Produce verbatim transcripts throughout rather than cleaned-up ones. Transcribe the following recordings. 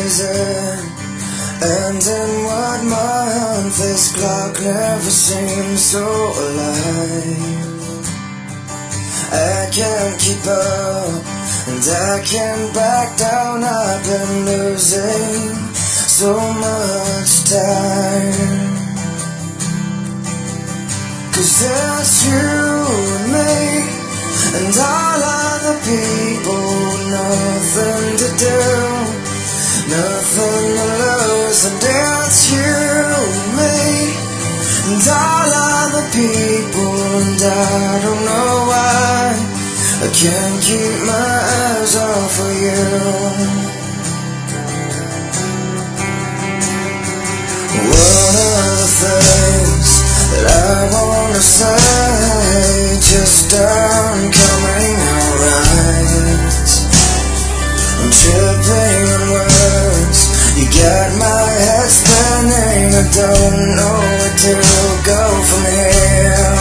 days end, and in what month this clock never seems so alive. I can't keep up, and I can't back down. I've been losing so much time. Cause there's you and me, and all other people, nothing to do, nothing to lose. And it's you and me, and all other people, and I don't know why I can't keep my eyes off of you. One of the things that I wanna say just aren't coming out right. I'm tripping on words, you got my head spinning. I don't know where to go from here.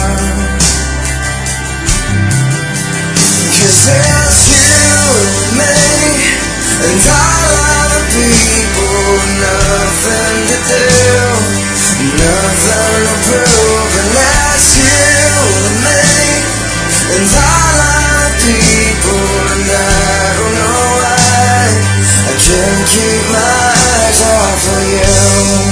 Cause it's you and me, and all other people, nothing to do, nothing to prove. And that's you and me, and all other people, and I don't know why I can't keep my eyes off of you.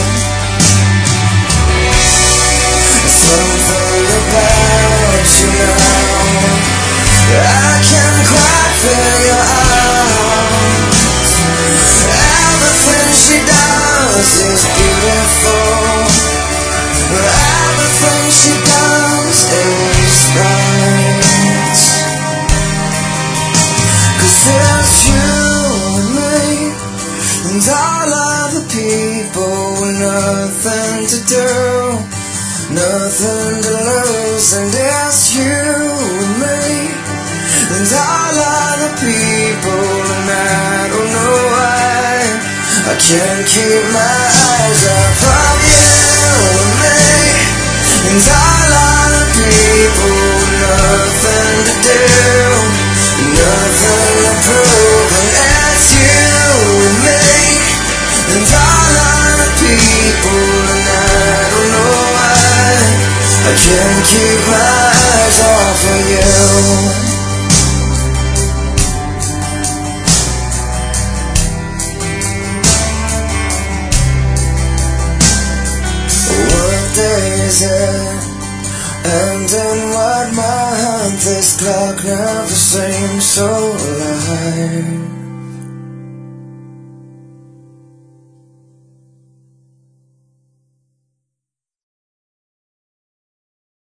Something about you now I can't quite figure out. Everything she does is beautiful, everything she does is right. Cause there's you and me, and all other people, nothing to do, nothing to lose. And it's you and me, and all other people, and I don't know why I can't keep my eyes off of you and me, and all other people, nothing to do, nothing to prove. And it's you and me, and all other people, and I don't know why I can't keep my eyes off of you. Days end, and in what month this clock never seems so alive.